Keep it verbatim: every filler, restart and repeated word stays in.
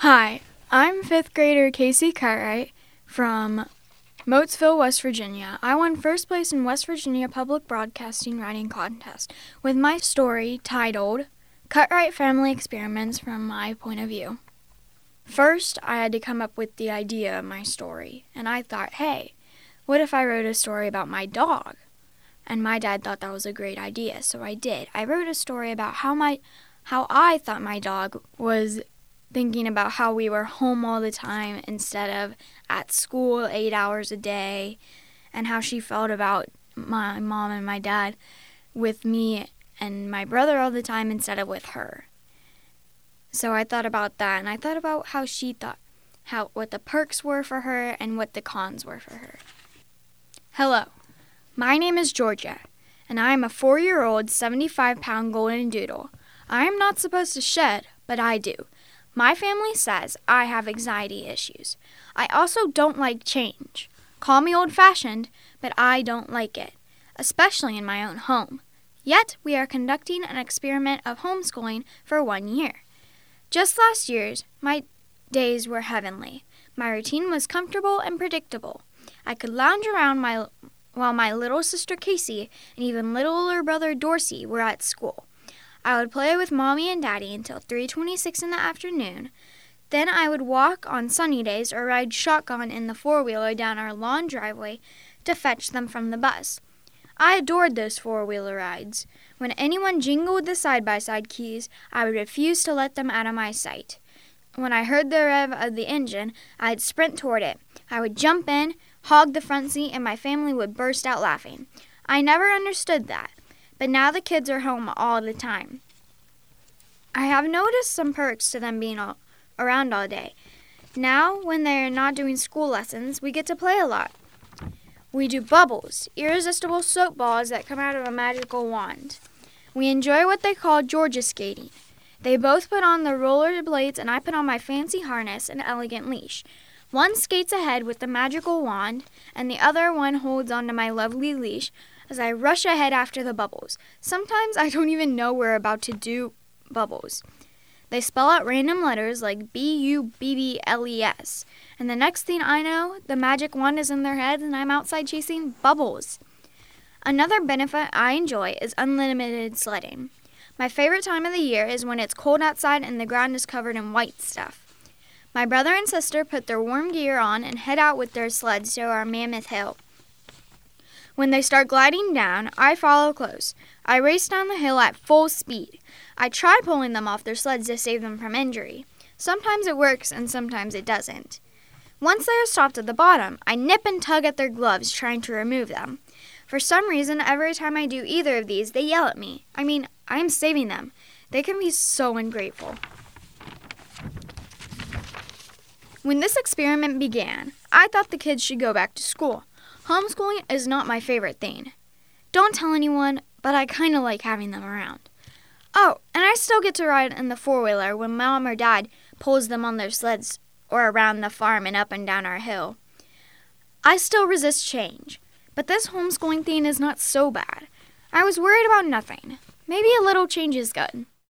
Hi, I'm fifth grader Casey Cartwright from Moatsville, West Virginia. I won first place in West Virginia Public Broadcasting Writing Contest with my story titled Cartwright Family Experiments from My Point of View. First, I had to come up with the idea of my story, and I thought, hey, what if I wrote a story about my dog? And my dad thought that was a great idea, so I did. I wrote a story about how my, how I thought my dog was thinking about how we were home all the time instead of at school eight hours a day, and how she felt about my mom and my dad with me and my brother all the time instead of with her. So I thought about that, and I thought about how she thought, how what the perks were for her and what the cons were for her. Hello, my name is Georgia, and I am a four-year-old, seventy-five pound golden doodle. I am not supposed to shed, but I do. My family says I have anxiety issues. I also don't like change. Call me old-fashioned, but I don't like it, especially in my own home. Yet, we are conducting an experiment of homeschooling for one year. Just last year's, my days were heavenly. My routine was comfortable and predictable. I could lounge around my, while my little sister Casey and even littler brother Dorsey were at school. I would play with Mommy and Daddy until three twenty-six in the afternoon. Then I would walk on sunny days or ride shotgun in the four-wheeler down our lawn driveway to fetch them from the bus. I adored those four-wheeler rides. When anyone jingled the side-by-side keys, I would refuse to let them out of my sight. When I heard the rev of the engine, I'd sprint toward it. I would jump in, hog the front seat, and my family would burst out laughing. I never understood that. But now the kids are home all the time. I have noticed some perks to them being all, around all day. Now, when they're not doing school lessons, we get to play a lot. We do bubbles, irresistible soap balls that come out of a magical wand. We enjoy what they call Georgia skating. They both put on the roller blades, and I put on my fancy harness and elegant leash. One skates ahead with the magical wand, and the other one holds onto my lovely leash as I rush ahead after the bubbles. Sometimes I don't even know we're about to do bubbles. They spell out random letters like B U B B L E S, and the next thing I know, the magic wand is in their head and I'm outside chasing bubbles. Another benefit I enjoy is unlimited sledding. My favorite time of the year is when it's cold outside and the ground is covered in white stuff. My brother and sister put their warm gear on and head out with their sleds to our Mammoth Hill. When they start gliding down, I follow close. I race down the hill at full speed. I try pulling them off their sleds to save them from injury. Sometimes it works and sometimes it doesn't. Once they are stopped at the bottom, I nip and tug at their gloves trying to remove them. For some reason, every time I do either of these, they yell at me. I mean, I am saving them. They can be so ungrateful. When this experiment began, I thought the kids should go back to school. Homeschooling is not my favorite thing. Don't tell anyone, but I kind of like having them around. Oh, and I still get to ride in the four-wheeler when Mom or Dad pulls them on their sleds or around the farm and up and down our hill. I still resist change, but this homeschooling thing is not so bad. I was worried about nothing. Maybe a little change is good.